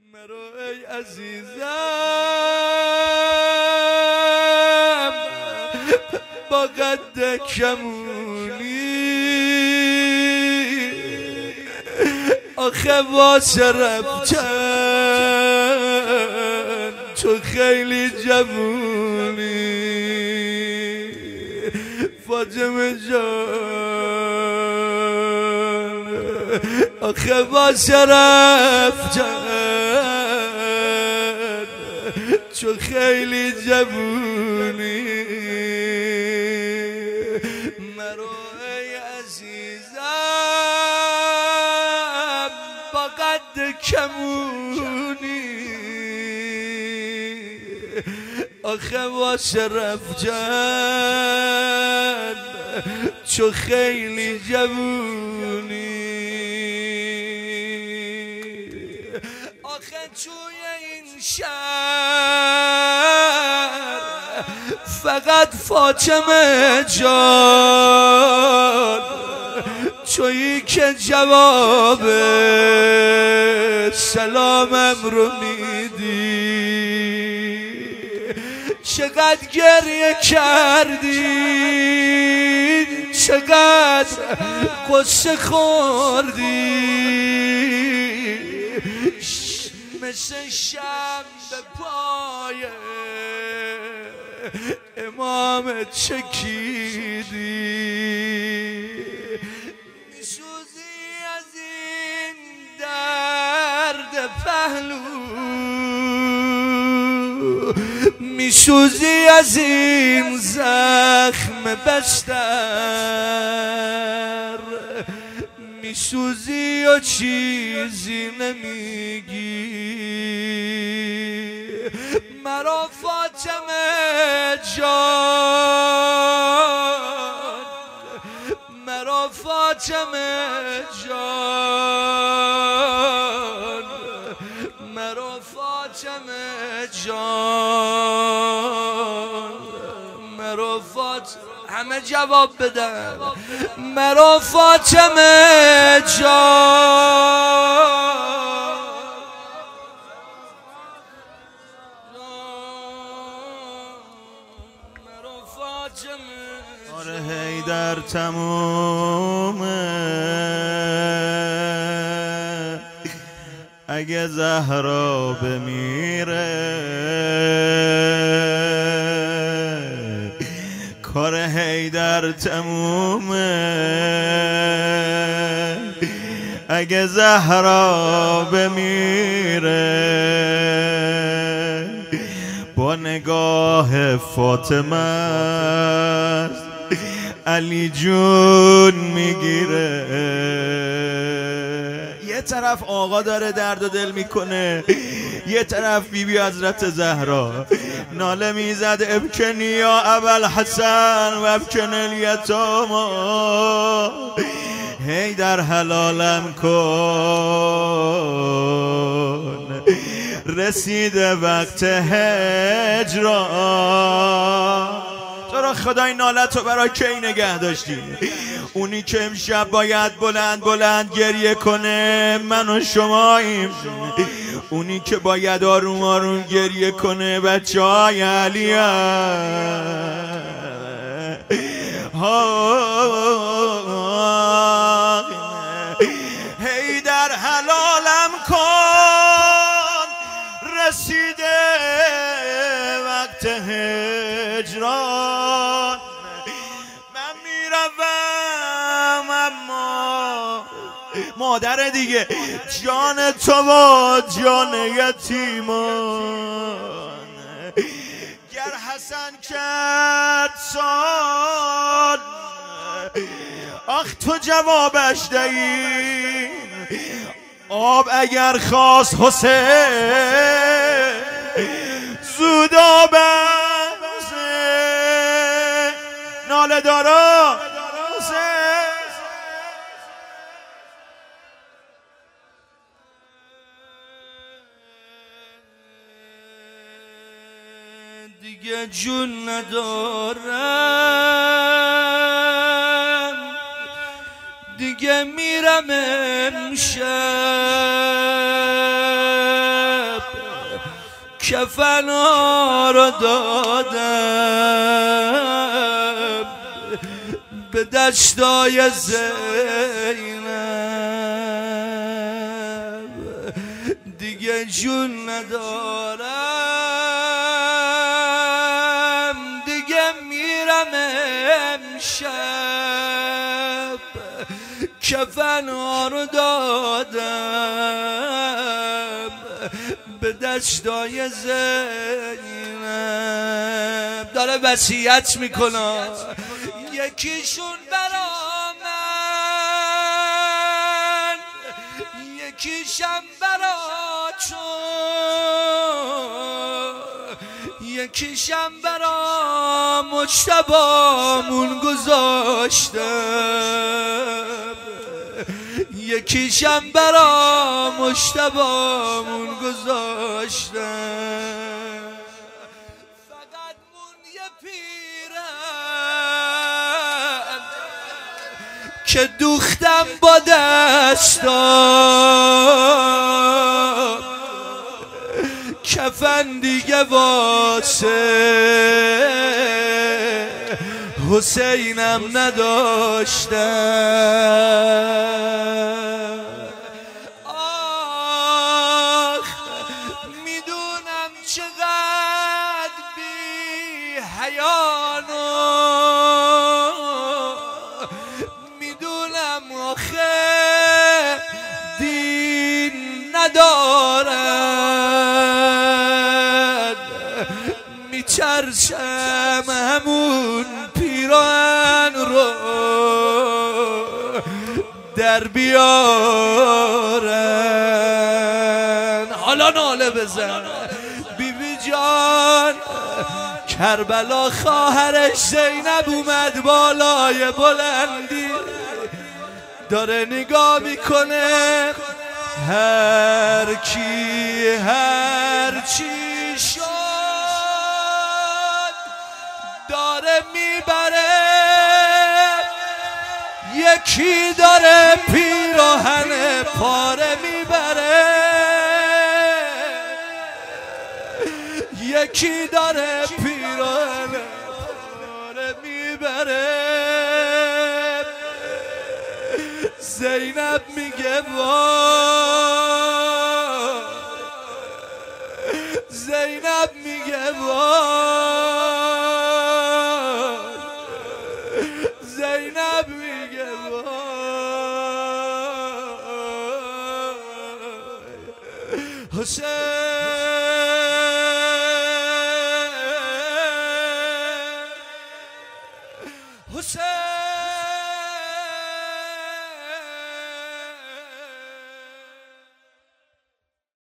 مرو ای عزیزم با قد کمونی، آخه واسه رفتن تو خیلی جوونی. فاطمه جان آخه واسه رفتن تو خیلی جوونی. مرو ای عزیزم با قد کمونی، آخه واسه رفتن تو خیلی جوونی. آخه توی این شهر فقط فاطمه جان تویی که جواب سلامم رو میدی. چقدر گریه کردی، چقدر قصه خوردی، مثل شمع پای امام چکیدی. میسوزی از این درد پهلو، میسوزی از این زخم بستر، میسوزی و چیزی نمیگی. مرا فاطمه جان، مرا فاطمه جان، مرا فاطمه جان، مرا فاطمه، همه جواب بدن. مرا فاطمه جان، مرا فاطمه. آره حیدر تمومه اگه زهرا بمیره، کار حیدر تمومه اگه زهرا بمیره. با نگاه فاطمه علی جون میگیره. یه طرف آقا داره درد و دل میکنه، یه طرف بیبی حضرت زهرا ناله میزد ابکنی یا ابوالحسن و ابکن الیتاما. حیدر حلالم کن رسیده وقت هجران. تو را خدای نالت رو برای کی نگه داشتی؟ اونی که امشب باید بلند بلند گریه کنه من و شماییم، اونی که باید آروم آروم گریه کنه بچه های علی حیدر حلالم کن رسیده وقت هجران. من میروم اما مادر دیگه جان تو و جان یتیمان. گر حسن کرد سال آخ تو جوابش دهی، آب اگر خواست حسین زود آب حسین. ناله دارا دیگه جون ندارم، دیگه میرم امشب کفنا رو دادم به دشتای زینب، دیگه جون ندارم، دیگه میرم امشب، کفنا رو دادم به دشتای زینب. داره وصیت میکنه یکیشون برا من، یکیشم برا چون، یکیشم برا مجتبامون گذاشتم، یکیشم برا مجتبامون گذاشتم. فقط مون یه پیرم که دوختم با دستام، کفن دیگه واسه حسینم نداشتم. آخ میدونم چقدر بی حیانو، میدونم آخه دین ندارد، میچرشم همون پیران رو در بیارن. حالا ناله بزن بیبی جان، کربلا خواهرش زینب اومد بالای بلندی، داره نگاه میکنه هر کی هر چی شد داره میبره، یکی داره پیراهن پاره میبره، یکی داره پیراهن پاره میبره. زینب میگه وای، زینب میگه وای، زینب میگه وای. حسین